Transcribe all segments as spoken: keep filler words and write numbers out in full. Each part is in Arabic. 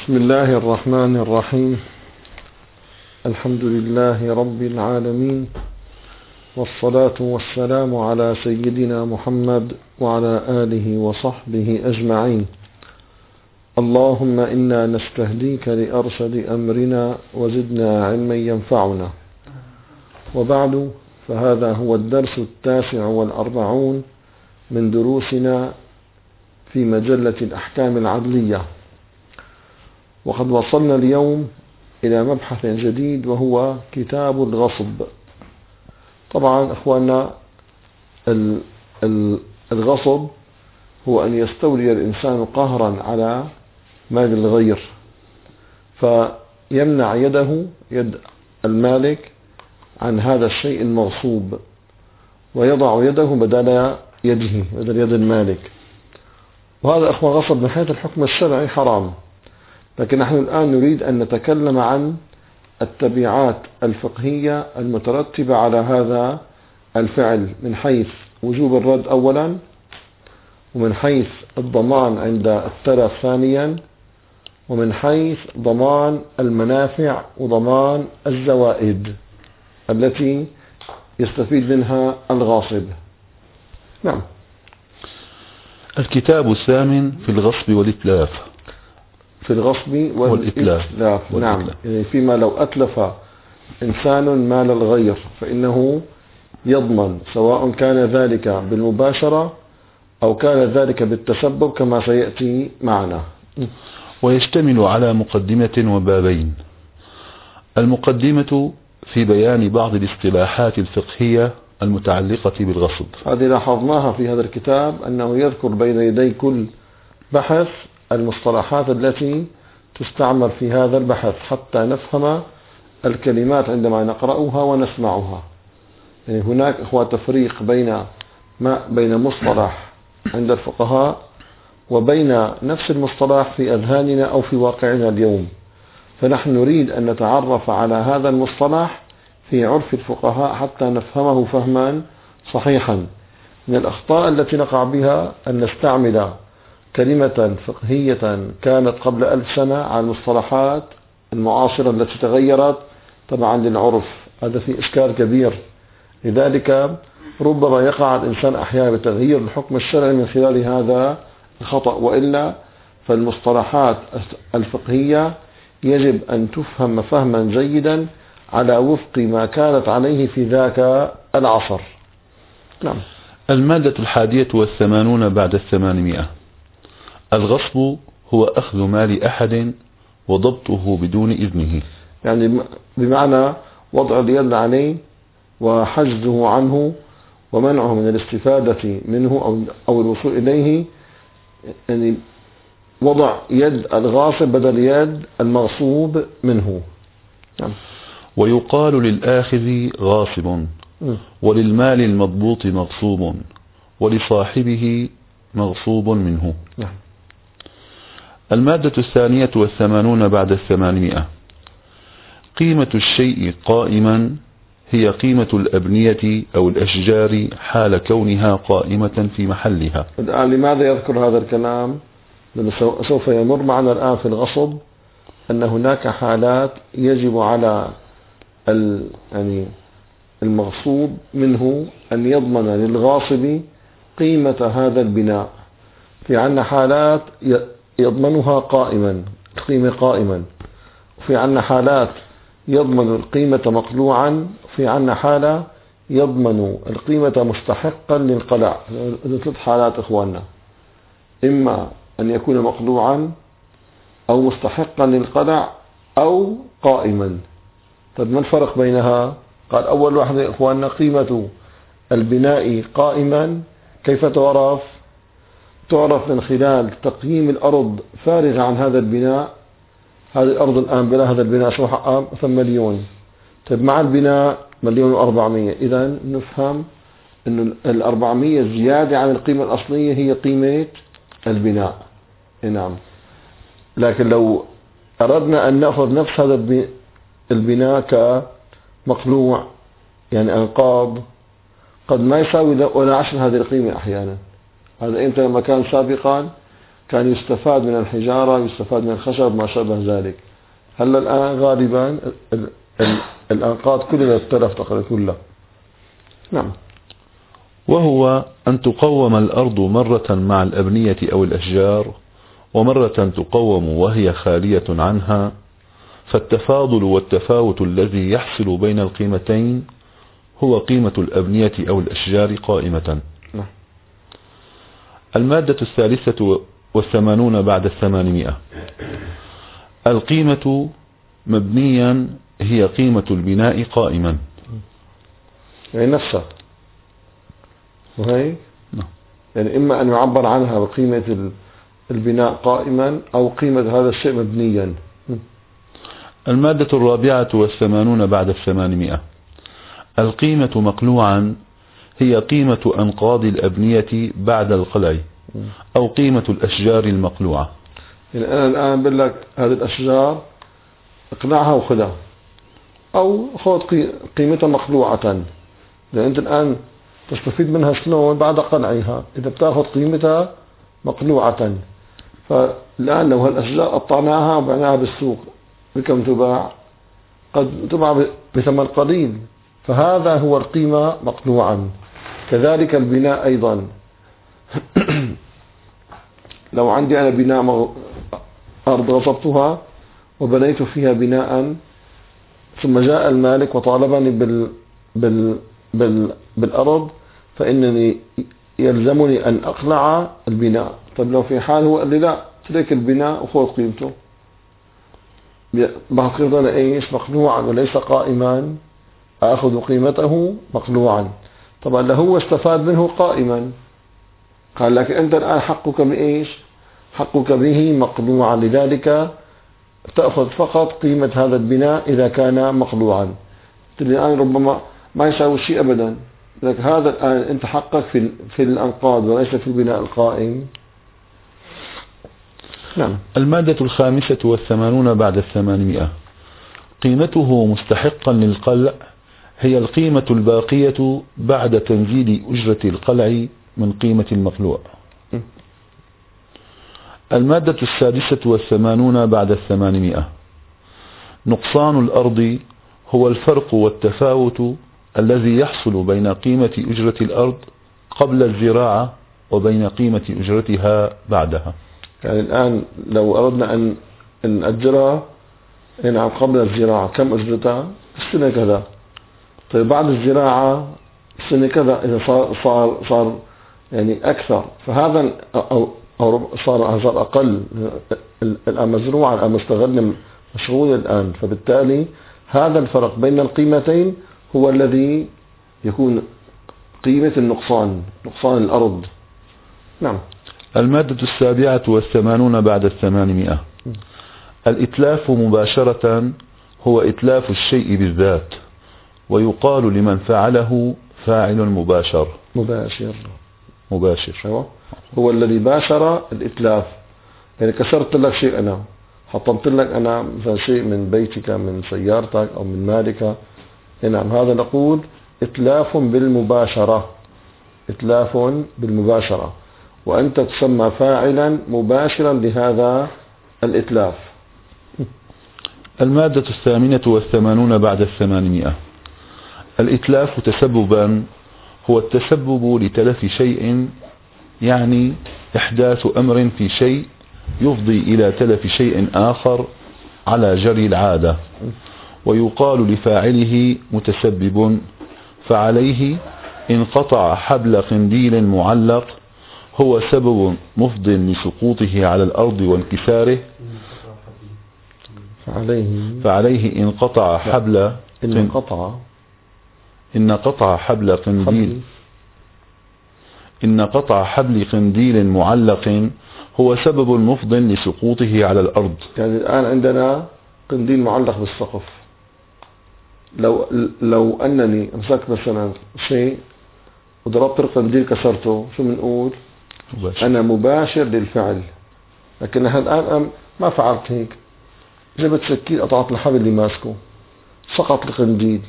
بسم الله الرحمن الرحيم. الحمد لله رب العالمين، والصلاة والسلام على سيدنا محمد وعلى آله وصحبه أجمعين. اللهم إنا نستهديك لأرشد أمرنا وزدنا علما ينفعنا. وبعد، فهذا هو الدرس التاسع والأربعون من دروسنا في مجلة الأحكام العدلية، وقد وصلنا اليوم إلى مبحث جديد وهو كتاب الغصب. طبعا أخواننا، الغصب هو أن يستولي الإنسان قهرا على مال الغير، فيمنع يده يد المالك عن هذا الشيء المغصوب، ويضع يده بدل يده بدل يد المالك. وهذا أخوة غصب من حيث الحكم الشرعي حرام، لكن نحن الآن نريد أن نتكلم عن التبعات الفقهية المترتبة على هذا الفعل، من حيث وجوب الرد أولا، ومن حيث الضمان عند التلف ثانيا، ومن حيث ضمان المنافع وضمان الزوائد التي يستفيد منها الغاصب. نعم. الكتاب الثامن في الغصب والإتلاف. في الغصب والإتلاف, والإتلاف. نعم، يعني فيما لو أتلف إنسان مال الغير فإنه يضمن، سواء كان ذلك بالمباشرة أو كان ذلك بالتسبب كما سيأتي معنا. ويشتمل على مقدمة وبابين. المقدمة في بيان بعض الاصطلاحات الفقهية المتعلقة بالغصب. هذه لاحظناها في هذا الكتاب، أنه يذكر بين يدي كل بحث المصطلحات التي تستعمل في هذا البحث حتى نفهم الكلمات عندما نقرأها ونسمعها. يعني هناك هو تفريق بين ما بين مصطلح عند الفقهاء وبين نفس المصطلح في أذهاننا أو في واقعنا اليوم، فنحن نريد أن نتعرف على هذا المصطلح في عرف الفقهاء حتى نفهمه فهما صحيحا. من الأخطاء التي نقع بها أن نستعمل كلمة فقهية كانت قبل ألف سنة على المصطلحات المعاصرة التي تغيرت طبعا للعرف. هذا في إشكال كبير، لذلك ربما يقع الإنسان أحيانا بتغيير الحكم الشرعي من خلال هذا الخطأ، وإلا فالمصطلحات الفقهية يجب أن تفهم فهما جيدا على وفق ما كانت عليه في ذاك العصر. نعم. المادة الحادية والثمانون بعد الثمانمائة. الغصب هو أخذ مال أحد وضبطه بدون إذنه، يعني بمعنى وضع اليد عليه وحجزه عنه ومنعه من الاستفادة منه أو أو الوصول إليه، يعني وضع يد الغاصب بدل يد المغصوب منه. نعم. ويقال للآخذ غاصب، وللمال المضبوط مغصوب، ولصاحبه مغصوب منه. نعم. المادة الثانية والثمانون بعد الثمانمائة. قيمة الشيء قائما هي قيمة الأبنية أو الأشجار حال كونها قائمة في محلها. الآن لماذا يذكر هذا الكلام؟ لأنه سوف يمر معنا الآن في الغصب أن هناك حالات يجب على يعني المغصوب منه أن يضمن للغاصب قيمة هذا البناء. في عندنا حالات يضمنها قائما، القيمة قائما، وفي عندنا حالات يضمن القيمة مقلوعا، وفي عندنا حالة يضمن القيمة مستحقا للقلع. ثلاث حالات إخواننا، إما أن يكون مقلوعا أو مستحقا للقلع أو قائما. طيب ما الفرق بينها؟ قال أول واحدة إخواننا قيمة البناء قائما كيف تعرف؟ تعرف من خلال تقييم الأرض فارغة عن هذا البناء. هذه الأرض الآن بلا هذا البناء شو حقها؟ مثلا مليون. طيب مع البناء مليون وأربعمية، إذا نفهم أن الأربعمية زيادة عن القيمة الأصلية هي قيمة البناء. نعم. لكن لو أردنا أن نأخذ نفس هذا البناء كمقلوع، يعني أنقاض، قد ما يساوي ولا عشر هذه القيمة أحيانا. هذا إمتى؟ لما كان سابقا كان يستفاد من الحجارة، يستفاد من الخشب، ما شابه ذلك. هلا الآن غالبا ال ال الأنقاض كلها تلف تقريبا كلها. نعم. وهو أن تقوم الأرض مرة مع الأبنية أو الأشجار، ومرة تقوم وهي خالية عنها، فالتفاضل والتفاوت الذي يحصل بين القيمتين هو قيمة الأبنية أو الأشجار قائمة. نعم. المادة الثالثة والثمانون بعد الثمانمائة. القيمة مبنيا هي قيمة البناء قائما، يعني نفسها، وهي نعم. يعني إما أن يعبر عنها بقيمة البناء قائما أو قيمة هذا الشيء مبنيا. المادة الرابعة والثمانون بعد الثمانمائة. القيمة مقلوعا هي قيمة أنقاض الأبنية بعد القلع، أو قيمة الأشجار المقلوعة. يعني أنا الآن بقول لك هذه الأشجار اقلعها وخذها، أو خذ قيمتها مقلوعة، لأن أنت الآن تستفيد منها شلون؟ بعد قلعها، إذا بتاخذ قيمتها مقلوعة. فالآن لو هالأشجار قطعناها وبعناها بالسوق بكم تباع؟ قد تباع بثمن قليل، فهذا هو القيمة مقلوعا. كذلك البناء أيضا. لو عندي أنا بناء أرض غصبتها وبنيت فيها بناء، ثم جاء المالك وطالبني بال بال بال بالأرض، فإنني يلزمني أن أقلع البناء. طيب لو في حال هو قال لي لا، ترك البناء وخذ قيمته، باخذ قيمته أنا إيش؟ مقلوعا وليس قائما، أخذ قيمته مقلوعا. طبعا لهو استفاد منه قائما، قال لك أنت الآن حقك بإيش؟ حقك به مقلوعا، لذلك تأخذ فقط قيمة هذا البناء إذا كان مقلوعا. الآن ربما ما يساوي شيء أبدا، لك هذا الآن أنت حقك في في الأنقاض وليس في البناء القائم. نعم. المادة الخامسة والثمانون بعد الثمانمائة. قيمته مستحقا للقلع هي القيمة الباقية بعد تنزيل أجرة القلع من قيمة المقلوع. المادة السادسة والثمانون بعد الثمانمائة. نقصان الأرض هو الفرق والتفاوت الذي يحصل بين قيمة أجرة الأرض قبل الزراعة وبين قيمة أجرتها بعدها. يعني الآن لو أردنا أن نأجرها نعم قبل الزراعة، كم أجرتها؟ السنة كذا. طيب بعد الزراعة السنة كذا، إذا صار صار صار يعني أكثر، فهذا أو أو صار صار أقل. الآن مزروعة، الآن مستغل مشغول الآن، فبالتالي هذا الفرق بين القيمتين هو الذي يكون قيمة النقصان، نقصان الأرض. نعم. المادة السابعة والثمانون بعد الثمانمائة. الإتلاف مباشرة هو إتلاف الشيء بالذات، ويقال لمن فعله فاعل مباشر. مباشر مباشر هو الذي باشر الإتلاف. يعني كسرت لك شيء، أنا حطمت لك أنا مثلا شيء من بيتك، من سيارتك أو من مالك، نعم هذا نقول إتلاف بالمباشرة، إتلاف بالمباشرة، وأنت تسمى فاعلا مباشرا لهذا الإتلاف. المادة الثامنة والثمانون بعد الثمانمائة. الإتلاف تسببا هو التسبب لتلف شيء، يعني إحداث أمر في شيء يفضي إلى تلف شيء آخر على جري العادة، ويقال لفاعله متسبب. فعليه انقطع حبل قنديل معلق هو سبب مفض لسقوطه على الأرض وانكساره. فعليه فعليه انقطع حبل انقطع إن قطع حبل قنديل إن قطع حبل قنديل معلق هو سبب مفض لسقوطه على الأرض. يعني الآن عندنا قنديل معلق بالسقف، لو لو أنني أمسكت مثلا شيء وضربت القنديل كسرته، شو بنقول؟ مباشر. أنا مباشر للفعل. لكن الآن ما فعلت هيك، جبت سكين قطعت الحبل اللي ماسكه، سقط القنديل،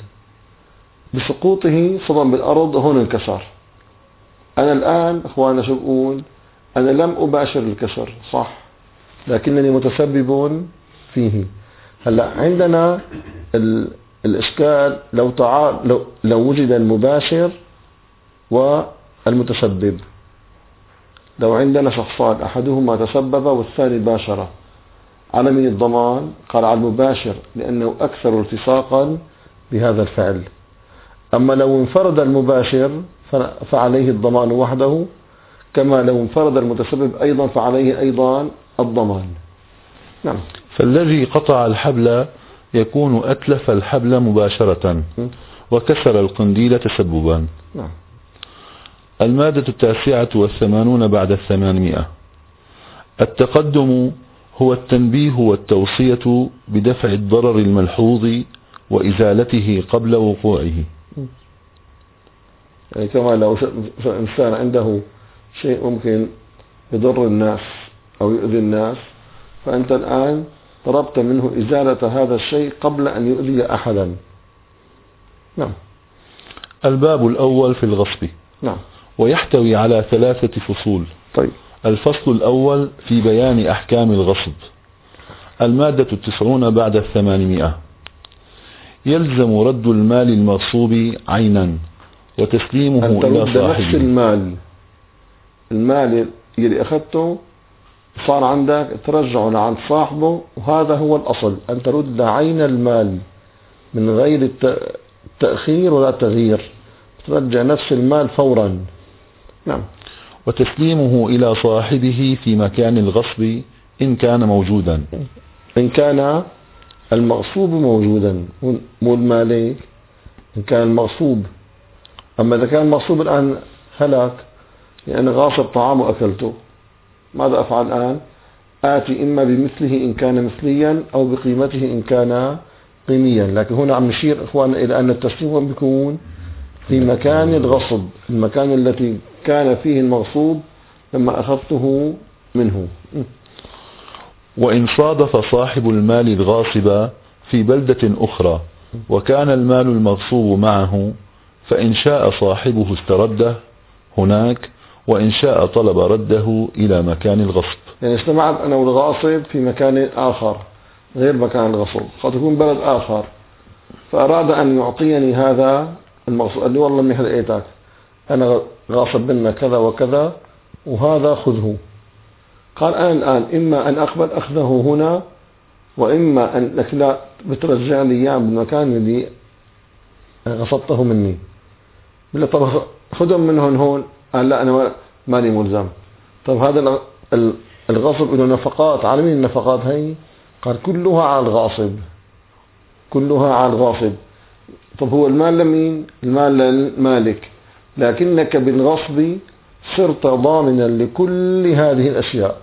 بسقوطه صدم بالأرض، هون انكسر. أنا الآن أخوانا شو بقول؟ أنا لم أباشر الكسر صح، لكنني متسبب فيه. هلا عندنا الإشكال لو تعال لو, لو وجد المباشر والمتسبب. لو عندنا شخصان أحدهما تسبب والثاني باشر، على من الضمان؟ قال على المباشر لأنه أكثر التصاقا بهذا الفعل. أما لو انفرد المباشر فعليه الضمان وحده، كما لو انفرد المتسبب أيضا فعليه أيضا الضمان. نعم. فالذي قطع الحبل يكون أتلف الحبل مباشرة وكسر القنديل تسببا. نعم. المادة التاسعة والثمانون بعد الثمانمائة. التقدم هو التنبيه والتوصية بدفع الضرر الملحوظ وإزالته قبل وقوعه. يعني كما لو إنسان عنده شيء ممكن يضر الناس أو يؤذي الناس، فأنت الآن طلبت منه إزالة هذا الشيء قبل أن يؤذي أحدا. نعم. الباب الأول في الغصب. نعم. ويحتوي على ثلاثة فصول. طيب. الفصل الأول في بيان أحكام الغصب. المادة التسعون بعد الثمانمائة. يلزم رد المال المغصوب عينا وتسليمه إلى صاحبه. نفس المال المال اللي أخذته صار عندك ترجعه لعند صاحبه، وهذا هو الأصل أن ترد عين المال من غير التأخير ولا التغيير، ترجع نفس المال فورا. نعم. وتسليمه إلى صاحبه في مكان الغصب إن كان موجودا. إن كان المغصوب موجودا، مو المالك، إن كان المغصوب. أما إذا كان المغصوب الآن هلاك، يعني غاصب طعام وأكلته، ماذا أفعل الآن؟ آتي إما بمثله إن كان مثليا أو بقيمته إن كان قيميا. لكن هنا عم نشير إخواننا إلى أن التسليم بيكون في مكان الغصب، المكان التي كان فيه المغصوب لما أخذته منه. وإن صادف صاحب المال الغاصب في بلدة أخرى وكان المال المغصوب معه، فإن شاء صاحبه استرده هناك، وإن شاء طلب رده إلى مكان الغصب. يعني اجتمعت أنا والغاصب في مكان آخر غير مكان الغصب، قد يكون بلد آخر، فأراد أن يعطيني هذا المغصوب، قال لي والله مني لقيتك أنا غاصب منك كذا وكذا وهذا خذه. قال أنا الآن إما أن أقبل أخذه هنا، وإما أنك لا بترجع لي إياه بالمكان اللي غصبته مني. بلا طب خذهم من هون هون. قال لا أنا ماني ملزم. طب هذا الغصب له نفقات، على مين النفقات هي؟ قال كلها على الغاصب، كلها على الغاصب. طب هو المال لمين؟ المال للمالك، لكنك بالغصب صرت ضامنا لكل هذه الأشياء.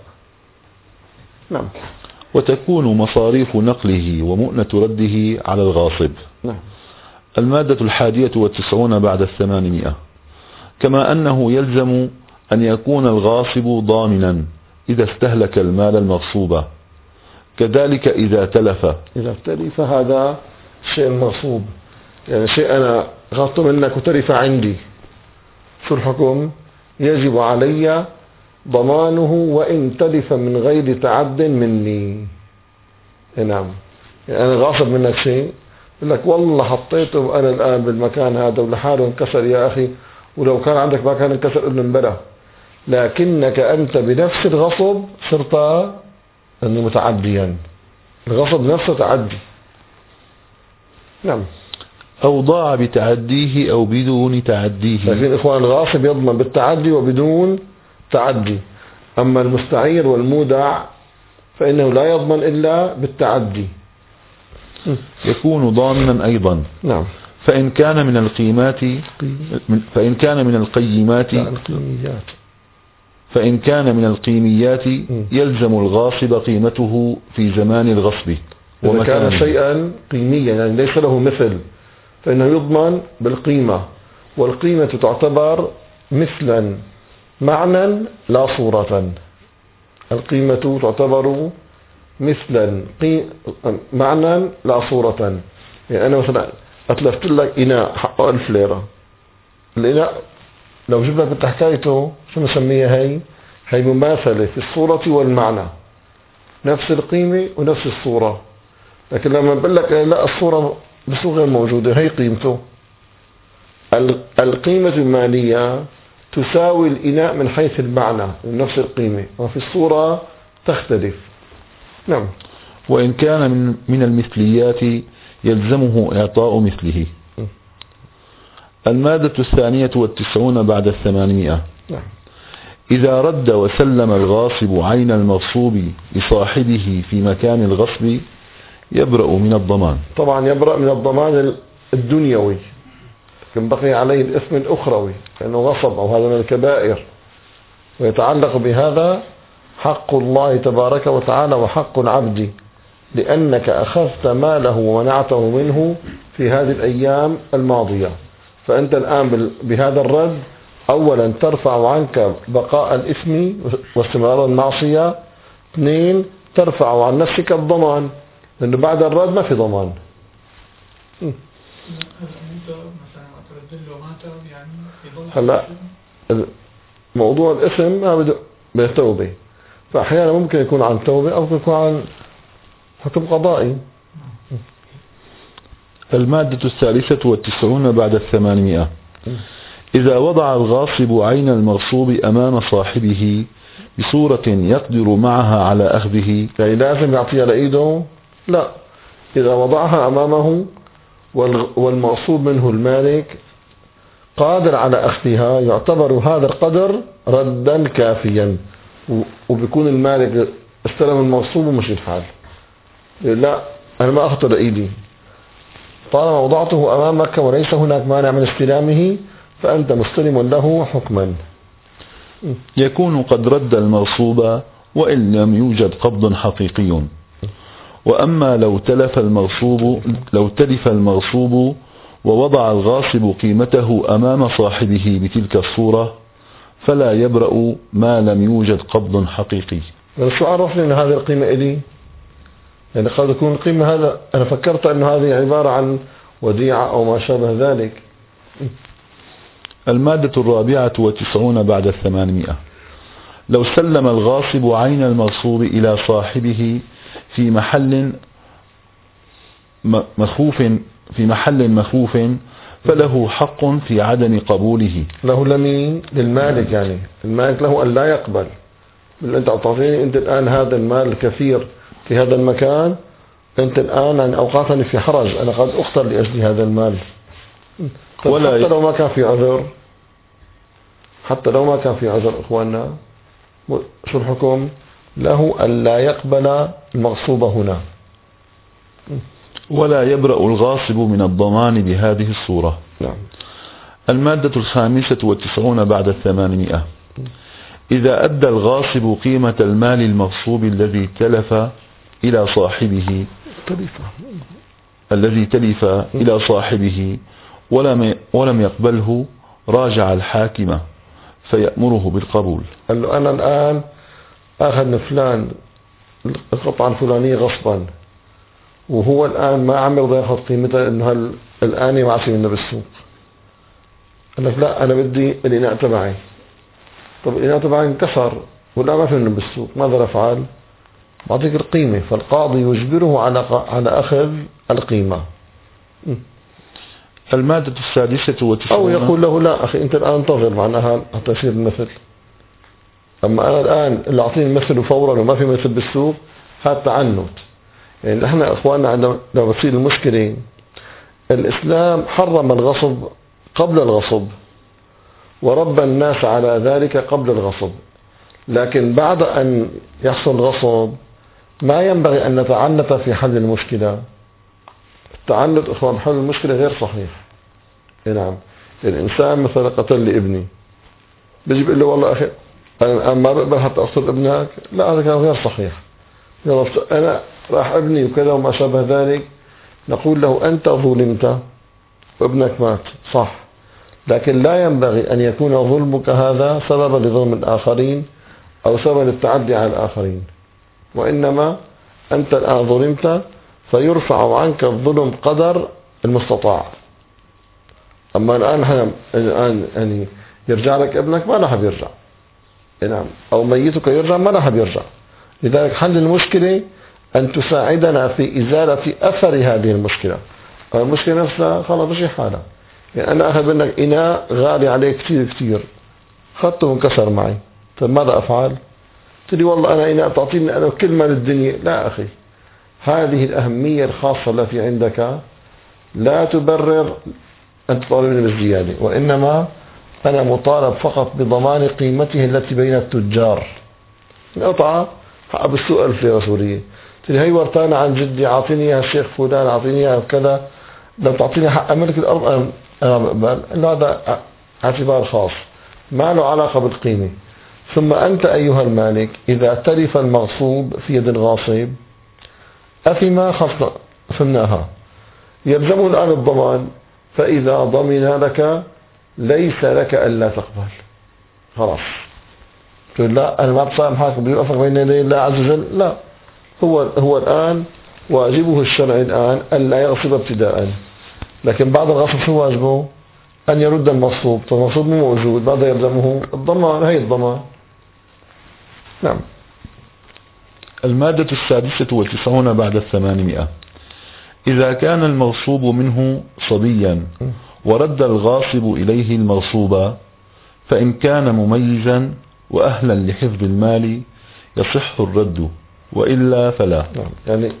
نعم. وتكون مصاريف نقله ومؤنة رده على الغاصب. نعم. المادة الحادية والتسعون بعد الثمانمائة. كما أنه يلزم أن يكون الغاصب ضامنا إذا استهلك المال المغصوب، كذلك إذا تلف. إذا تلف هذا شيء مغصوب، يعني شيء أنا غصبت منك وتلف عندي، شو الحكم؟ يجب علي ضمانه وإن تلف من غير تعد مني. نعم. يعني أنا غاصب منك شيء، يقول لك والله حطيته أنا الآن بالمكان هذا ولحاله انكسر يا أخي، ولو كان عندك مكان انكسر ابن انبلى، لكنك أنت بنفس الغصب صرت أنه متعديا، الغصب نفسه تعدي. نعم. أو ضاع بتعديه أو بدون تعديه. لكن إخوان الغاصب يضمن بالتعدي وبدون تعدي، أما المستعير والمودع فإنه لا يضمن إلا بالتعدي. يكون ضامنا أيضا. نعم. فإن كان من القيمات فإن كان من القيمات فإن كان من القيميات يلزم الغاصب قيمته في زمان الغصب. إذا كان شيئا قيميا يعني ليس له مثل فإنه يضمن بالقيمة، والقيمة تعتبر مثلا معنى لا صورة. القيمة تعتبر مثلا معنى لا صورة. يعني أنا مثلا أتلفت لك إناء حقه ألف ليرة، الإناء لو جبنا كنت حكايته شو نسميها هي؟ هي مماثلة في الصورة والمعنى، نفس القيمة ونفس الصورة. لكن لما بقول لك لا الصورة بصورة غير موجودة، هي قيمته. القيمة المالية تساوي الإناء من حيث المعنى نفس القيمة، وفي الصورة تختلف. نعم. وإن كان من من المثليات يلزمه إعطاء مثله. المادة الثانية والتسعون بعد الثمانمائة. نعم. إذا رد وسلم الغاصب عين المغصوب لصاحبه في مكان الغصب يبرأ من الضمان. طبعا يبرأ من الضمان الدنيوي، لكن بقي عليه الإثم الأخروي لأنه غصب، أو هذا من الكبائر، ويتعلق بهذا حق الله تبارك وتعالى وحق العبد، لأنك أخذت ماله ومنعته منه في هذه الأيام الماضية. فأنت الآن بهذا الرد أولا ترفع عنك بقاء الإثم واستمرار المعصية، اثنين ترفع عن نفسك الضمان، لأنه بعد الرد ما في ضمان. هلا موضوع الإثم ما بده بالتوبة، فأحيانا ممكن يكون عن توبة أو يكون عن حكم قضائي. المادة الثالثة والتسعون بعد الثمانمائة. إذا وضع الغاصب عين المغصوب أمام صاحبه بصورة يقدر معها على أخذه، يعني لازم يعطيها لإيده؟ لا، إذا وضعها أمامه والمغصوب منه المالك قادر على أخذها يعتبر هذا القدر ردا كافيا، وبيكون المالك استلم المغصوب ومشي الحال. لا، أنا ما أخذته لإيدي، طالما وضعته أمامك وليس هناك مانع من استلامه فأنت مستلم له حكما. يكون قد رد المغصوب وإن لم يوجد قبض حقيقي. وأما لو تلف المغصوب لو تلف المغصوب ووضع الغاصب قيمته أمام صاحبه بتلك الصورة فلا يبرأ ما لم يوجد قبض حقيقي. شو عرفني أن هذه القيمة إلي؟ يعني قد تكون القيمة هذا أنا فكرت أن هذه عبارة عن وديعة أو ما شابه ذلك. المادة الرابعة والتسعون بعد الثمانمائة. لو سلم الغاصب عين المغصوب إلى صاحبه في محل مخوف في محل مخوف فله حق في عدم قبوله. له لمين؟ للمالك، يعني المالك له أن لا يقبل. أنت أعطيني أنت الآن هذا المال الكثير في هذا المكان، أنت الآن عن أوقاتني في حرج، أنا قد أخطر لأجل هذا المال. ولا حتى لو ما كان في عذر، حتى لو ما كان في عذر إخواننا، شو الحكم؟ له أن لا يقبل المغصوب هنا. ولا يبرأ الغاصب من الضمان بهذه الصورة. نعم. المادة الخامسة والتسعون بعد الثمانمائة. إذا أدى الغاصب قيمة المال المغصوب الذي تلف إلى صاحبه تلف الذي تلف إلى صاحبه ولم ولم يقبله راجع الحاكم فيأمره بالقبول. قال له أنا الآن أخذ من فلان القطعة الفلانية غصبا، وهو الآن ما عم يرضى يأخذ قيمتها لأنه الآن معصي منه بالسوق. قال لك لا، أنا بدي الإناء تبعي. طب الإناء تبعي انكسر ولا ما في منه بالسوق، ماذا نفعل؟ بعطيك القيمة، فالقاضي يجبره على على أخذ القيمة. المادة السادسة والتسعون. أو يقول له لا أخي أنت الآن انتظر معناها حتى يصير المثل. أما أنا الآن اللي أعطيني المثل فورا وما في مثل بالسوق هذا تعنت. يعني نحن أخواننا عندما لما تصير المشكلة، الإسلام حرم الغصب قبل الغصب وربى الناس على ذلك قبل الغصب، لكن بعد أن يحصل غصب ما ينبغي أن نتعنت في حل المشكلة. التعنت إخوان حل المشكلة غير صحيح. نعم، الإنسان مثلا قتل لي ابني، بيجي بيقول له والله أخي أنا ما بقبل حتى أقتل ابنك، لا هذا كان غير صحيح. أنا راح ابني وكذا وما شابه ذلك، نقول له أنت ظلمت وابنك مات صح، لكن لا ينبغي أن يكون ظلمك هذا سببا لظلم الآخرين أو سببا للتعدي على الآخرين، وإنما أنت الآن ظلمت فيرفع عنك الظلم قدر المستطاع. أما الآن الآن يعني يرجع لك ابنك ما راح يرجع، نعم أو ميتك يرجع ما راح بيرجع. لذلك حل المشكلة أن تساعدنا في إزالة أثر هذه المشكلة. المشكلة نفسها خلاص بشي حالة. يعني أنا أخذ منك إناء غالي عليه كتير كتير، خدته وانكسر معي، طيب ماذا أفعل؟ تقول لي والله أنا إناء تعطيني أنا كل مال الدنيا. لا أخي، هذه الأهمية الخاصة التي عندك لا تبرر أن تطالبني بالزيادة، وإنما أنا مطالب فقط بضمان قيمته التي بين التجار. القطعة حق بالسوق ألف ليرة سورية، تقول لي هي ورتانا عن جدي، أعطيني إياها الشيخ فلان، أعطيني إياها كذا، لو تعطيني حق ملك الأرض أنا بقبل. هذا اعتبار خاص ما له علاقة بالقيمة. ثم أنت أيها المالك إذا تلف المغصوب في يد الغاصب أثم خصنا فهمناها، يلزمه الآن الضمان، فإذا ضمن لك ليس لك ألا تقبل. خلاص تقول لا أنا ما بسامحك بيوقفك بين يدي الله عز وجل. لا، هو هو الآن واجبه الشرعي الآن ألا يغصب ابتداء، لكن بعد الغصب شو واجبه؟ أن يرد المغصوب. فالمغصوب مو موجود، ماذا يلزمه؟ الضمان. هي الضمان. نعم. المادة السادسة والتسعون بعد الثمانمائة: إذا كان المغصوب منه صبيا ورد الغاصب إليه المغصوب، فإن كان مميزا وأهلا لحفظ المال يصح الرد، وإلا فلا. نعم. يعني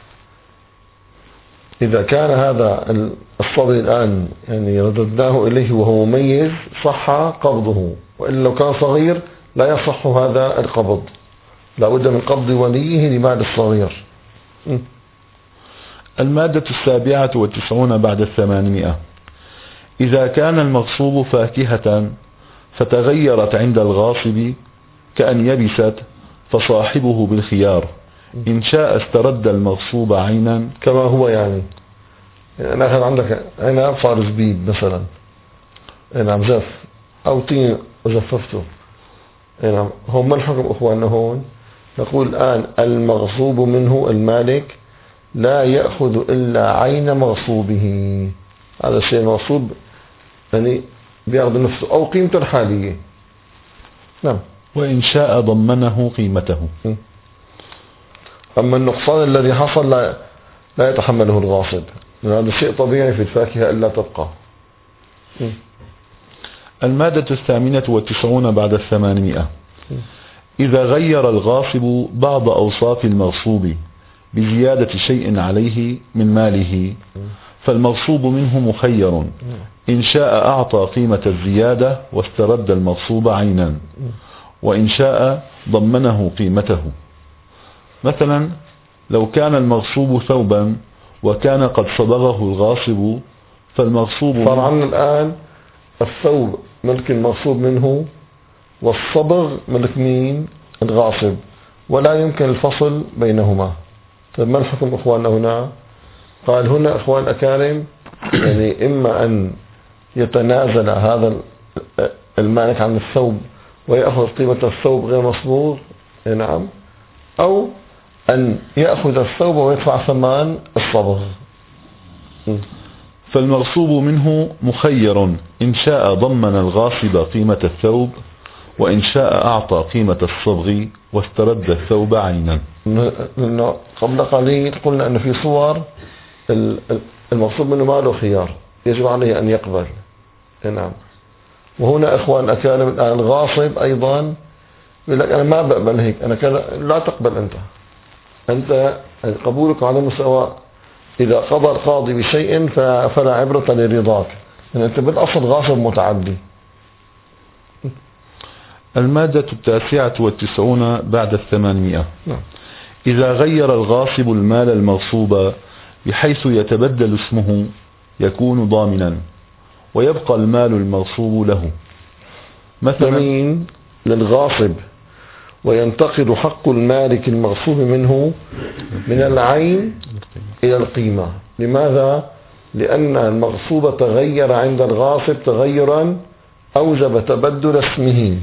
إذا كان هذا الصبي الآن يعني رددناه إليه وهو مميز صح قبضه، وإلا لو كان صغير لا يصح هذا القبض، لا بد من قبض وليه لمال الصغير. م. المادة السابعة والتسعون بعد الثمانمائة: إذا كان المغصوب فاكهة فتغيرت عند الغاصب كأن يبست، فصاحبه بالخيار، إن شاء استرد المغصوب عينا كما هو. يعني أنا أخذ عندك عنب صار زبيب مثلا، عنب جف أو طين وجففته. نعم. هم ما الحكم أخواننا هون؟ نقول الآن المغصوب منه المالك لا يأخذ إلا عين مغصوبه. هذا الشيء المغصوب يعني بيأخذ نفسه أو قيمته الحالية. نعم. وإن شاء ضمنه قيمته. أما النقصان الذي حصل لا, لا يتحمله الغاصب، هذا شيء طبيعي في الفاكهة إلا تبقى. المادة الثامنة والتسعون بعد الثمانمائة: إذا غير الغاصب بعض أوصاف المغصوب بزيادة شيء عليه من ماله، فالمغصوب منه مخير، إن شاء أعطى قيمة الزيادة واسترد المغصوب عينا، وإن شاء ضمنه قيمته. مثلا لو كان المغصوب ثوبا وكان قد صبغه الغاصب، فالمغصوب صار عندنا الآن الثوب ملك المغصوب منه والصبغ ملك مين؟ الغاصب، ولا يمكن الفصل بينهما. طيب ما الحكم أخواننا هنا؟ قال هنا أخوان الأكارم يعني إما أن يتنازل هذا المالك عن الثوب ويأخذ قيمة الثوب غير مصبوغ، نعم، أو أن يأخذ الثوب ويدفع ثمان الصبغ. فالمغصوب منه مخير، إن شاء ضمن الغاصب قيمة الثوب، وإن شاء أعطى قيمة الصبغ واسترد الثوب عينا. قبل قليل قلنا أن في صور المغصوب منه ما له خيار، يجب عليه أن يقبل. نعم. وهنا إخوان أكارم الآن الغاصب أيضا يقول لك أنا ما بقبل هيك، أنا كذا. لا تقبل أنت. أنت قبولك على مساواة. إذا قضى القاضي بشيء فلا عبرة لرضاك، يعني أنت بالأصل غاصب متعدي. المادة التاسعة والتسعون بعد الثمانمائة: إذا غير الغاصب المال المغصوب بحيث يتبدل اسمه يكون ضامنا، ويبقى المال المغصوب له. مثلا للغاصب وينتقل حق المالك المغصوب منه من العين إلى القيمة. لماذا؟ لأن المغصوب تغير عند الغاصب تغيرا أوجب تبدل اسمه.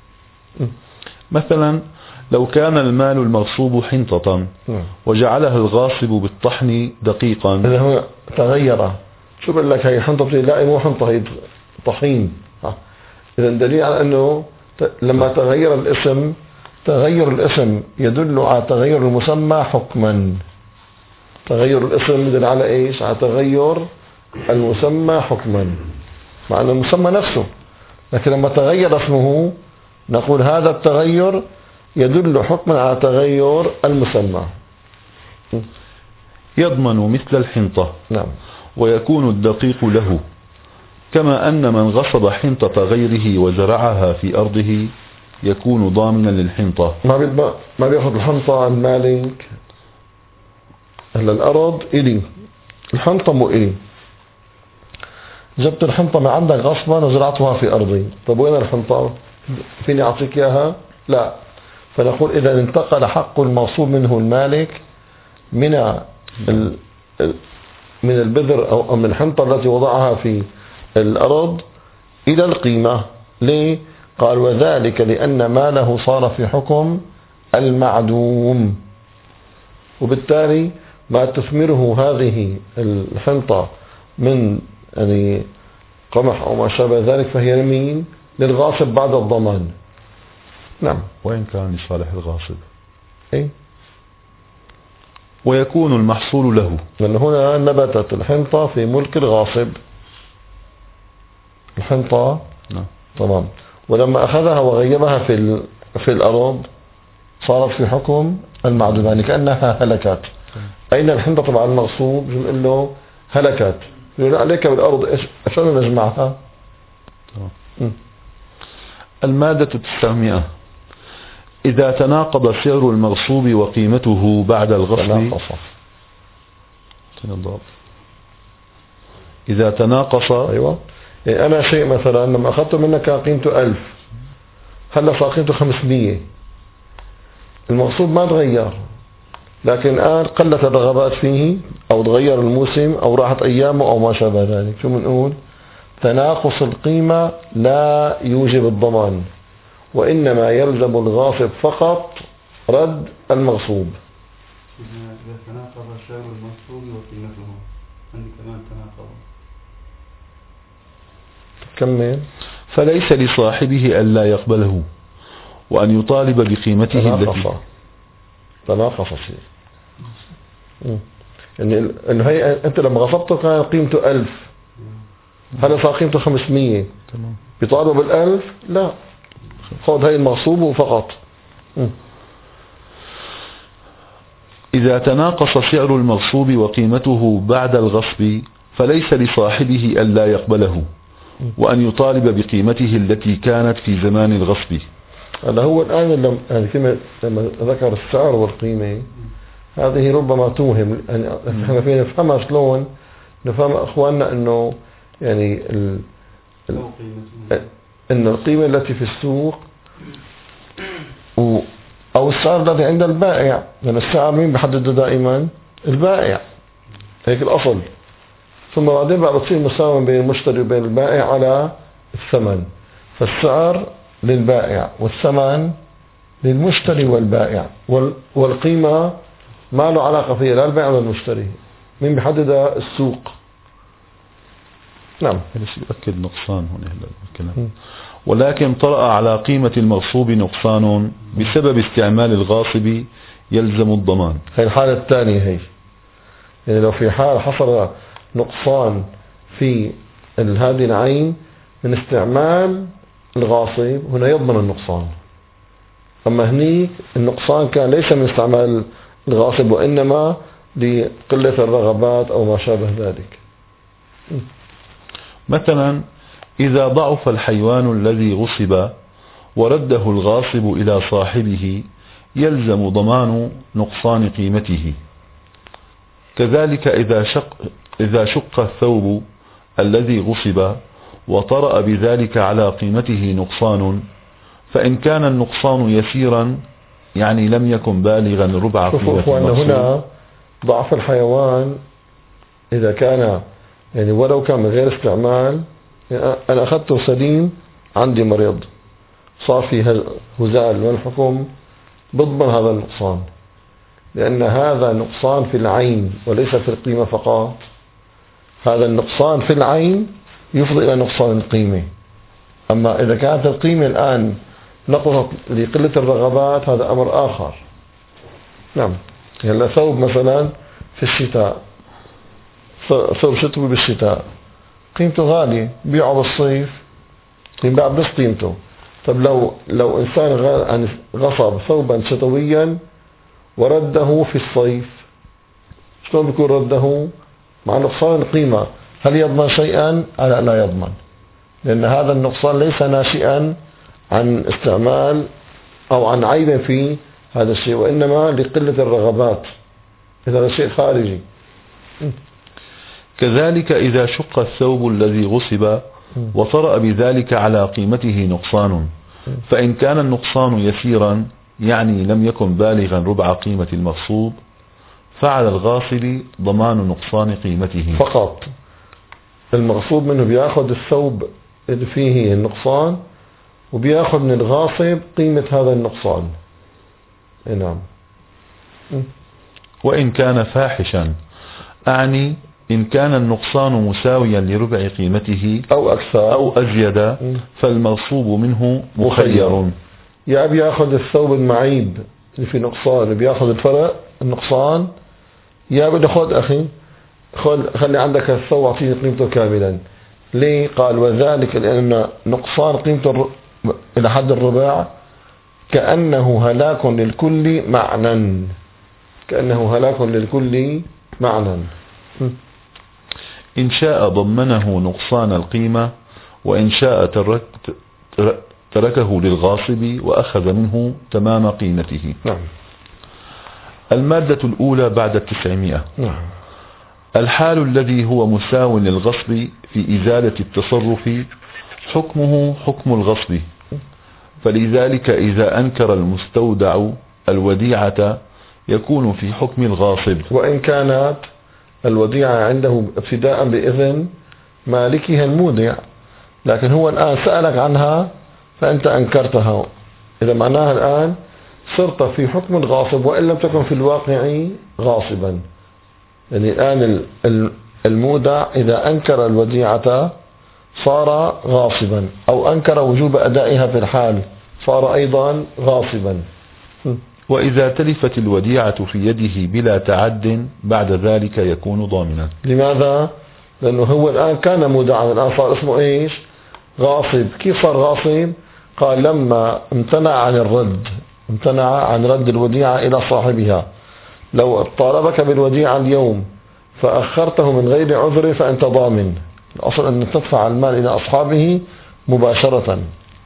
مثلا لو كان المال المغصوب حنطة وجعلها الغاصب بالطحن دقيقا، إذا هو تغير. شو بقول لك هي حنطة؟ لا مو حنطة، هي طحين. إذا دليل على أنه لما تغير الاسم، تغير الاسم يدل على تغير المسمى حكما. تغير الاسم يدل على ايش؟ على تغير المسمى حكما، مع أن المسمى نفسه، لكن لما تغير اسمه نقول هذا التغير يدل حكما على تغير المسمى. يضمن مثل الحنطة. نعم. ويكون الدقيق له، كما أن من غصب حنطة غيره وزرعها في أرضه يكون ضامنا للحنطة. ما ما بياخذ الحنطة عن مالك. هلا الأرض إلي، الحنطة مو إلي، جبت الحنطة من عندك غصبا وزرعتها في أرضي، طب وين الحنطة؟ فيني أعطيك إياها؟ لا. فنقول إذا انتقل حق المغصوب منه المالك من من البذر أو من الحنطة التي وضعها في الأرض إلى القيمة. ليه؟ قال وذلك لأن ماله صار في حكم المعدوم، وبالتالي ما تثمره هذه الحنطة من يعني قمح أو ما شابه ذلك فهي لمين؟ للغاصب بعد الضمان. نعم. وإن كان لصالح الغاصب. إيه؟ ويكون المحصول له، لأن هنا نبتت الحنطة في ملك الغاصب. الحنطة نعم. تمام. ولما أخذها وغيبها في في الأرض صارت في حكم المعدوم، يعني كأنها هلكت. أين الحنطة تبع المغصوب؟ بنقول له هلكت، يقول عليك بالأرض إيش عشان نجمعها. المادة تسعمائة. إذا تناقض سعر المغصوب وقيمته بعد الغصب. تناقص. إذا تناقص. أيوة. يعني أنا شيء مثلا لما أخذته منك قيمته ألف، هلا صار قيمته خمسمية، المغصوب ما تغير، لكن الآن قلت الرغبات فيه أو تغير الموسم أو راحت أيامه أو ما شابه ذلك، شو بنقول؟ تناقص القيمة لا يوجب الضمان، وإنما يلزم الغاصب فقط رد المغصوب. إذا تناقض سعر المغصوب وقيمته، عندي كمان تناقض. كمل. فليس لصاحبه ألا يقبله وأن يطالب بقيمته تناقص. التي تناقص شيء. يعني إنه هي أنت لما غصبته كان قيمته ألف، هذا صار قيمته خمسمية، تمام. بيطالبه بالألف؟ لا، خذ هاي المغصوب فقط. إذا تناقص سعر المغصوب وقيمته بعد الغصب فليس لصاحبه ألا يقبله وأن يطالب بقيمته التي كانت في زمان الغصب. هذا هو الآن لما يعني كلمة لما ذكر السعر والقيمة هذه ربما توهم، يعني احنا فينا نفهمها شلون؟ نفهم أخواننا إنه يعني ال ال إن القيمة التي في السوق و أو السعر الذي عند البائع، لأن السعر مين بحدده دائما؟ البائع، هيك الأصل. ثم بعدين بقى بتصير مساومة بين المشتري وبين البائع على الثمن، فالسعر للبائع والثمن للمشتري والبائع، والقيمة ما له علاقة فيها لا البائع ولا المشتري، مين بحددها؟ السوق. نعم. يؤكد نقصان هنا الكلام. ولكن طرأ على قيمة المغصوب نقصان بسبب استعمال الغاصب يلزم الضمان. هي الحالة الثانية، هي يعني لو في حال حصل نقصان في هذه العين من استعمال الغاصب هنا يضمن النقصان. أما هنيك النقصان كان ليس من استعمال الغاصب وإنما لقلة الرغبات أو ما شابه ذلك. مثلا إذا ضعف الحيوان الذي غصب ورده الغاصب إلى صاحبه يلزم ضمان نقصان قيمته. كذلك إذا شق, إذا شق الثوب الذي غصب وطرأ بذلك على قيمته نقصان، فإن كان النقصان يسيرا يعني لم يكن بالغا ربع قيمة المغصوب. هنا ضعف الحيوان إذا كان يعني ولو كان من غير استعمال، يعني أنا أخذته سليم عندي مريض صار فيه هزال، والحكم بضمن هذا النقصان لأن هذا نقصان في العين وليس في القيمة فقط. هذا النقصان في العين يفضي إلى نقصان القيمة. أما إذا كانت القيمة الآن نقصت لقلة الرغبات هذا أمر آخر. نعم. هلا ثوب مثلا في الشتاء، ثوب شتوي بالشتاء قيمته غالية، بيعه بالصيف ينباع بس قيمته. طب لو لو إنسان غصب ثوبا شتويا ورده في الصيف، شلون بيكون رده؟ مع نقصان القيمة، هل يضمن شيئا؟ لا يضمن، لأن هذا النقصان ليس ناشئا عن استعمال أو عن عيب في هذا الشيء، وإنما لقلة الرغبات، هذا شيء خارجي. كذلك إذا شق الثوب الذي غصب وطرأ بذلك على قيمته نقصان، فإن كان النقصان يسيرا يعني لم يكن بالغا ربع قيمة المغصوب، فعلى الغاصب ضمان نقصان قيمته فقط. المغصوب منه بياخذ الثوب اللي فيه النقصان وبياخذ من الغاصب قيمة هذا النقصان. نعم. وإن كان فاحشا، أعني إن كان النقصان مساويا لربع قيمته أو أكثر أو أزيد، فالمغصوب منه مخير. يا بياخذ الثوب المعيب اللي فيه نقصان بياخذ الفرق النقصان، يا بدي خذ أخي خذ خلي عندك الثوب أعطيني قيمته كاملا. ليه؟ قال وذلك لأن نقصان قيمته إلى حد الربع كأنه هلاك للكل معنى، كأنه هلاك للكل معنى. إن شاء ضمنه نقصان القيمة، وإن شاء ترك تركه للغاصب وأخذ منه تمام قيمته. نعم. المادة الأولى بعد التسعمائة. نعم. الحال الذي هو مساو للغصب في إزالة التصرف حكمه حكم الغصب، فلذلك إذا أنكر المستودع الوديعة يكون في حكم الغاصب، وإن كانت الوديعة عنده ابتداء بإذن مالكها المودع، لكن هو الآن سألك عنها فأنت أنكرتها، إذا معناها الآن صرت في حكم الغاصب وإن لم تكن في الواقع غاصبا. يعني الآن المودع إذا أنكر الوديعة صار غاصبا، أو أنكر وجوب أدائها في الحال صار أيضا غاصبا. وإذا تلفت الوديعة في يده بلا تعد بعد ذلك يكون ضامنا. لماذا؟ لأنه هو الآن كان مودعا، الآن صار اسمه إيش؟ غاصب. كيف صار غاصب؟ قال لما امتنع عن الرد، امتنع عن رد الوديعة إلى صاحبها. لو طالبك بالوديعة اليوم فأخرته من غير عذر فأنت ضامن، الأصل أن تدفع المال إلى أصحابه مباشرة.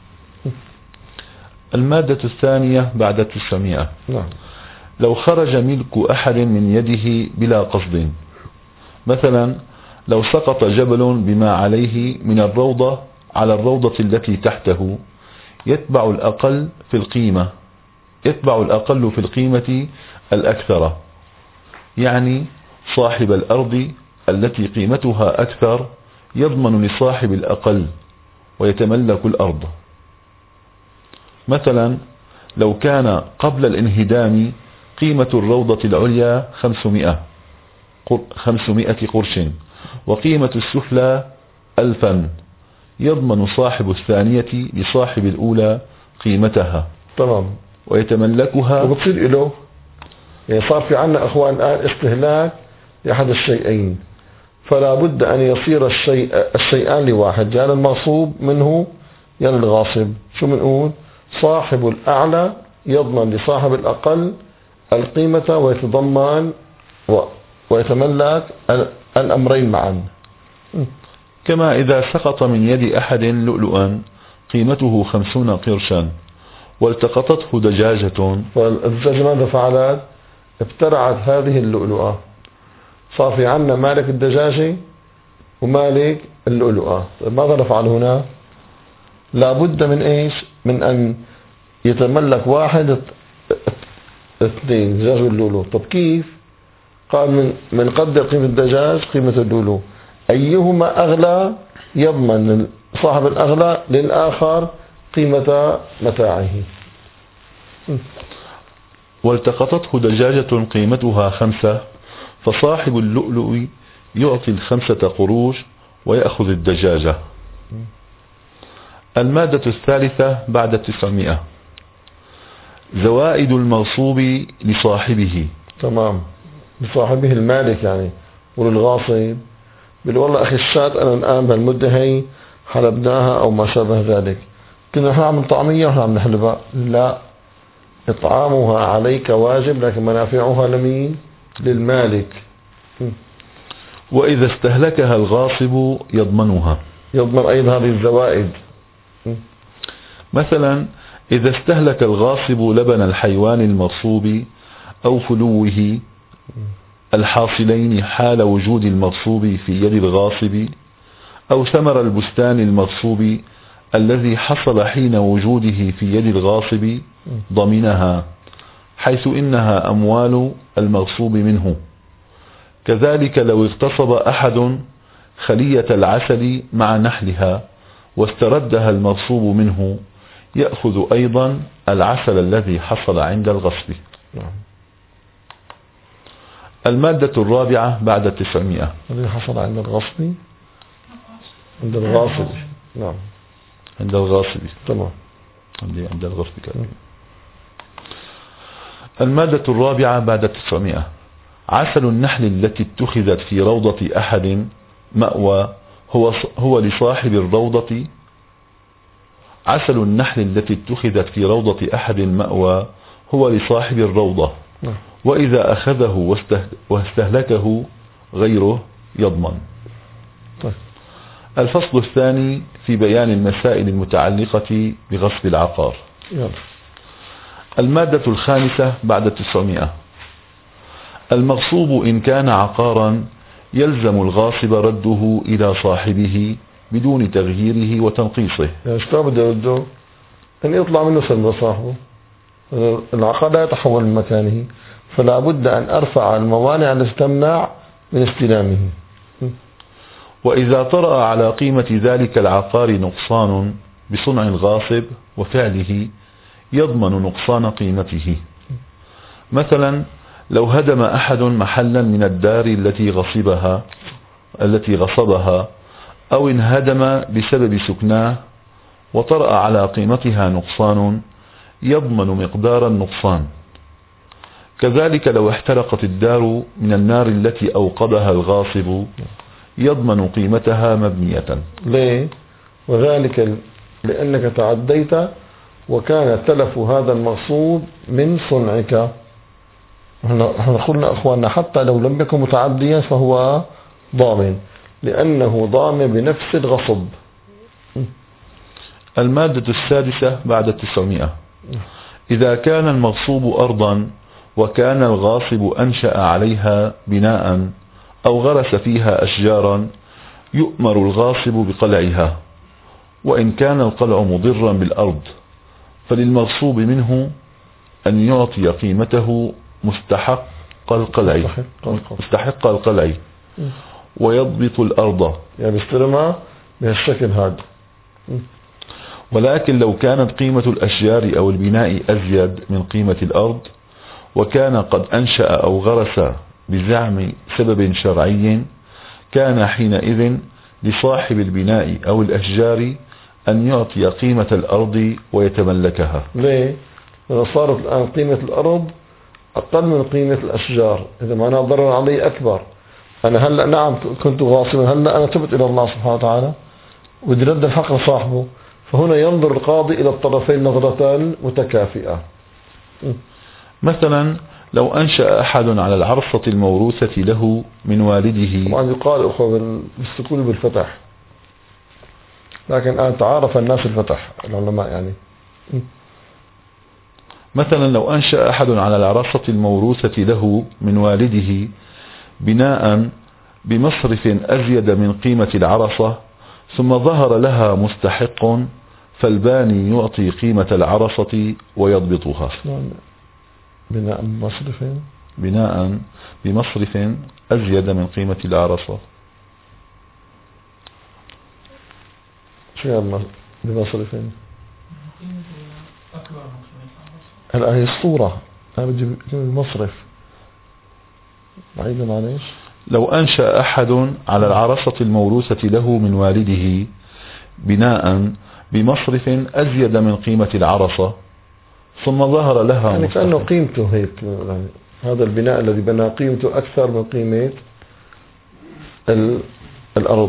المادة الثانية بعد التسعمائة. نعم. لو خرج ملك أحد من يده بلا قصد، مثلا لو سقط جبل بما عليه من الروضة على الروضة التي تحته، يتبع الأقل في القيمة يتبع الأقل في القيمة الأكثر، يعني صاحب الأرض التي قيمتها أكثر يضمن لصاحب الأقل ويتملك الأرض. مثلا لو كان قبل الانهدام قيمة الروضة العليا خمسمائة قرش وقيمة السفلى ألفا، يضمن صاحب الثانية لصاحب الأولى قيمتها تمام ويتملكها، وبتصير له. يعني صار في عنا أخوان الآن استهلاك لأحد الشيئين، فلا بد أن يصير الشيء الشيئان لواحد، يعني المغصوب منه يعني الغاصب. شو بنقول؟ صاحب الأعلى يضمن لصاحب الأقل القيمة ويتضمن ويتملك الأمرين معا. كما إذا سقط من يد أحد لؤلؤا قيمته خمسون قرشا والتقطته دجاجة، والدجاجة ماذا فعلت؟ ابتلعت هذه اللؤلؤة. صار في عنا مالك الدجاجة ومالك اللؤلؤة. ماذا نفعل هنا؟ لا بد من ايش؟ من ان يتملك واحد اثنين، دجاج واللؤلؤ. طب كيف؟ قال من من قدر قيمة الدجاج قيمة اللؤلؤ، ايهما اغلى يضمن صاحب الاغلى للاخر قيمة متاعه. والتقطته دجاجة قيمتها خمسة، فصاحب اللؤلؤ يعطي الخمسة قروش ويأخذ الدجاجة. المادة الثالثة بعد التسعمائة. زوائد المغصوب لصاحبه. تمام، لصاحبه المالك يعني، وللغاصب بيقول والله أخي الشاة أنا الآن بالمدة هي حلبناها أو ما شابه ذلك، كنا نحن عم طعمية ونحن عم نحلبها، لا، إطعامها عليك واجب لكن منافعها لمين؟ للمالك. وإذا استهلكها الغاصب يضمنها، يضمن أيضا هذه الزوائد. مثلا إذا استهلك الغاصب لبن الحيوان المغصوب أو فلوه الحاصلين حال وجود المغصوب في يد الغاصب، أو ثمر البستان المغصوب الذي حصل حين وجوده في يد الغاصب، ضمنها، حيث إنها أموال المغصوب منه. كذلك لو اغتصب أحد خلية العسل مع نحلها واستردها المغصوب منه، يأخذ أيضا العسل الذي حصل عند الغصب. المادة الرابعة بعد التسعمائة، الذي حصل عند الغصب، عند الغاصب. نعم، عند الغاصب. تمام، عند الغصب كان. المادة الرابعة بعد التسعمائة، عسل النحل التي اتخذت في روضة أحد مأوى هو هو لصاحب الروضة. عسل النحل التي اتخذت في روضة أحد مأوى هو لصاحب الروضة، وإذا أخذه واستهلكه غيره يضمن. الفصل الثاني في بيان المسائل المتعلقة بغصب العقار. المادة الخامسة بعد التسعمائة، المغصوب إن كان عقارا يلزم الغاصب رده إلى صاحبه بدون تغييره وتنقيصه. يعني شو بده يرده؟ أن يطلع منه سلم صاحبه، العقار لا يتحول من مكانه، فلا بد أن أرفع الموانع التي تمنع من استلامه. وإذا طرأ على قيمة ذلك العقار نقصان بصنع الغاصب وفعله يضمن نقصان قيمته. مثلا لو هدم أحد محلا من الدار التي غصبها التي غصبها أو انهدم بسبب سكناه وطرأ على قيمتها نقصان يضمن مقدار النقصان. كذلك لو احترقت الدار من النار التي أوقدها الغاصب يضمن قيمتها مبنية. ليه؟ وذلك لأنك تعديت وكان تلف هذا المغصوب من صنعك. احنا قلنا أخواننا حتى لو لم يكن متعديا فهو ضامن، لأنه ضامن بنفس الغصب. المادة السادسة بعد التسعمائة، إذا كان المغصوب أرضا وكان الغاصب أنشأ عليها بناء أو غرس فيها أشجارا يؤمر الغاصب بقلعها، وإن كان القلع مضرا بالأرض فللمغصوب منه أن يعطي قيمته مستحق القلع مستحق القلع ويضبط الأرض، يعني بيستلمها بهالشكل هذا. ولكن لو كانت قيمة الأشجار أو البناء أزيد من قيمة الأرض وكان قد أنشأ أو غرس بزعم سبب شرعي، كان حينئذ لصاحب البناء أو الأشجار أن يعطي قيمة الأرض ويتملكها. ليه؟ لأن صارت الآن قيمة الأرض أقل من قيمة الأشجار، إذا معناه ضرر علي أكبر. أنا هلأ نعم كنت غاصبا، هلأ أنا تبت إلى الله سبحانه وتعالى ودي رد الحق لصاحبه، فهنا ينظر القاضي إلى الطرفين نظرة متكافئة. مثلا لو أنشأ أحد على العرصة الموروثة له من والده، طبعا يقال أخوة بالسكون بالفتح، لكن الآن تعارف الناس الفتح العلماء يعني. مثلا لو أنشأ أحد على العرصة الموروثة له من والده بناء بمصرف أزيد من قيمة العرصة ثم ظهر لها مستحق، فالباني يعطي قيمة العرصة ويضبطها. بناء بمصرف بناء بمصرف أزيد من قيمة العرصة. شو يعني بمصرف؟ هلا هي الصورة، أنا بدي المصرف بعيدا عن ايش؟ لو أنشأ أحد على العرصة الموروثة له من والده بناء بمصرف أزيد من قيمة العرصة ثم ظهر لها يعني مستحق. كأنه قيمته هيك، يعني هذا البناء الذي بنى قيمته أكثر من قيمة الأرض.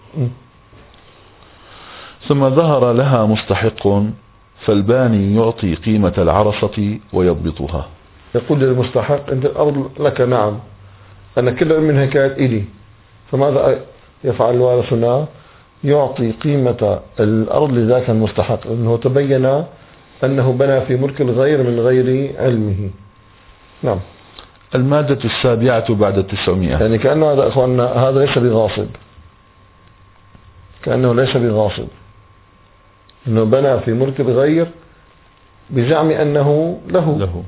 ثم ظهر لها مستحق فالباني يعطي قيمة العرصة ويضبطها. يقول للمستحق أنت الأرض لك، نعم، أنا كل منها كانت إلي، فماذا يفعل الوارث؟ يعطي قيمة الأرض لذاك المستحق، لأنه تبين أنه بنى في ملك الغير من غير علمه. نعم. المادة السابعة بعد التسعمائة. يعني كأنه هذا أخواننا هذا ليس بغاصب، كأنه ليس بغاصب، أنه بنى في ملك الغير بزعم أنه له, له.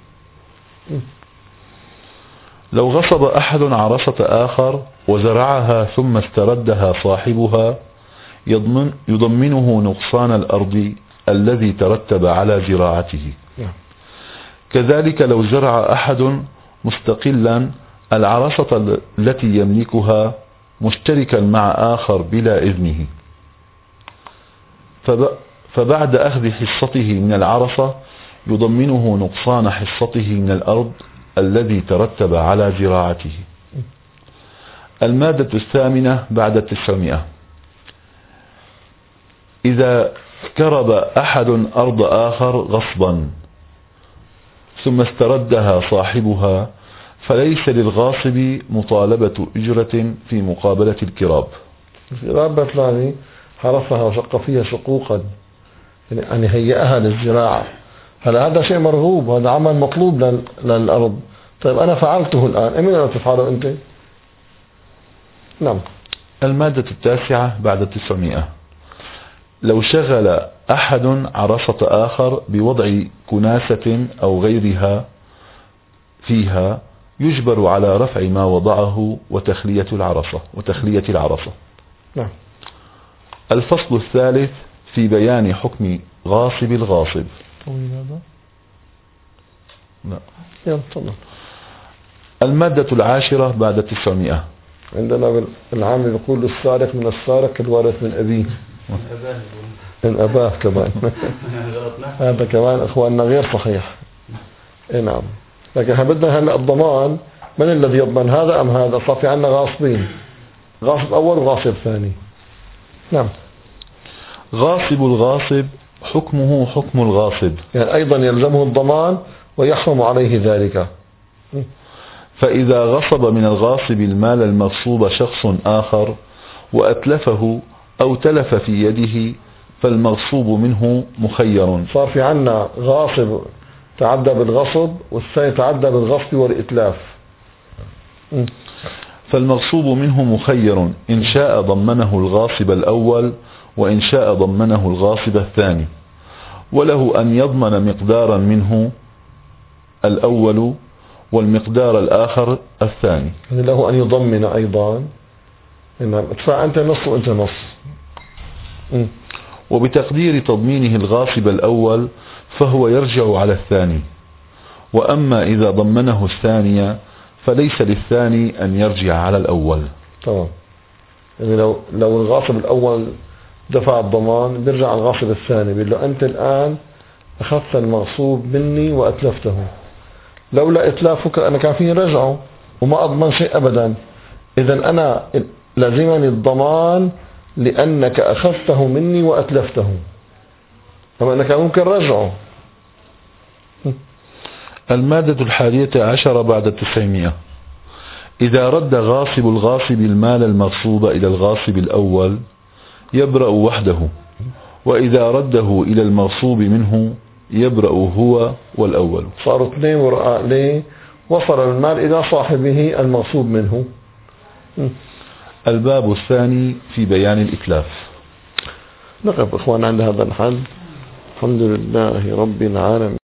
لو غصب أحد عرصة آخر وزرعها ثم استردها صاحبها يضمن يضمنه نقصان الأرض الذي ترتب على زراعته. كذلك لو زرع أحد مستقلا العرصة التي يملكها مشتركا مع آخر بلا إذنه، فبعد أخذ حصته من العرصة يضمنه نقصان حصته من الأرض الذي ترتب على زراعته. المادة الثامنة بعد التسعمائة. إذا اكترب أحد أرض آخر غصبا ثم استردها صاحبها فليس للغاصب مطالبة أجرة في مقابلة الكراب. الكراب مثلا حرفها وشق فيها شقوقا، يعني هيئها للزراعة، هذا هذا شيء مرغوب، هذا عمل مطلوب للأرض. طيب أنا فعلته الآن، أمين أنا تفعله أنت؟ نعم. المادة التاسعة بعد التسعمائة. لو شغل أحد عرصة آخر بوضع كناسة أو غيرها فيها يجبر على رفع ما وضعه وتخلية العرصة وتخلية العرصة. نعم. الفصل الثالث في بيان حكم غاصب الغاصب. طويل هذا؟ لا. يلا تفضل. المادة العاشرة بعد التسعمائة. عندنا العام يقول السارق من السارق الوارث من أبيه، من أباه كمان. هذا كمان أخواننا غير صحيح. إيه نعم. لكن بدنا هلا الضمان، من الذي يضمن، هذا أم هذا؟ صار في عندنا غاصبين، غاصب أول وغاصب ثاني. نعم. غاصب الغاصب حكمه حكم الغاصب، يعني أيضا يلزمه الضمان ويحرم عليه ذلك. فإذا غصب من الغاصب المال المغصوب شخص آخر وأتلفه أو تلف في يده فالمغصوب منه مخير. صار في عنا غاصب تعدى بالغصب والثاني تعدى بالغصب والإتلاف. فالمغصوب منه مخير، إن شاء ضمنه الغاصب الأول وإن شاء ضمنه الغاصب الثاني، وله أن يضمن مقدارا منه الأول والمقدار الآخر الثاني. يعني له أن يضمن أيضا، ادفع أنت نص وأنت نص. م. وبتقدير تضمينه الغاصب الأول فهو يرجع على الثاني، وأما إذا ضمنه الثانية فليس للثاني أن يرجع على الأول. تمام. يعني لو لو الغاصب الأول دفع الضمان بيرجع الغاصب الثاني بيقول له أنت الآن أخذت المغصوب مني وأتلفته، لولا إتلافك أنا كان فيني رجعه وما أضمن شيء أبدا، إذا أنا لازمني الضمان لأنك أخذته مني وأتلفته، أما أنك ممكن رجعه. المادة الحادية عشر بعد التسعمائة. إذا رد غاصب الغاصب المال المغصوب إلى الغاصب الأول يبرأ وحده، وإذا رده إلى المغصوب منه يبرأ هو والأول. صاروا اثنين ورقاء. ليه؟ وصل المال إلى صاحبه المغصوب منه. الباب الثاني في بيان الإتلاف. نقف إخوان عند هذا الحد. الحمد لله رب العالمين.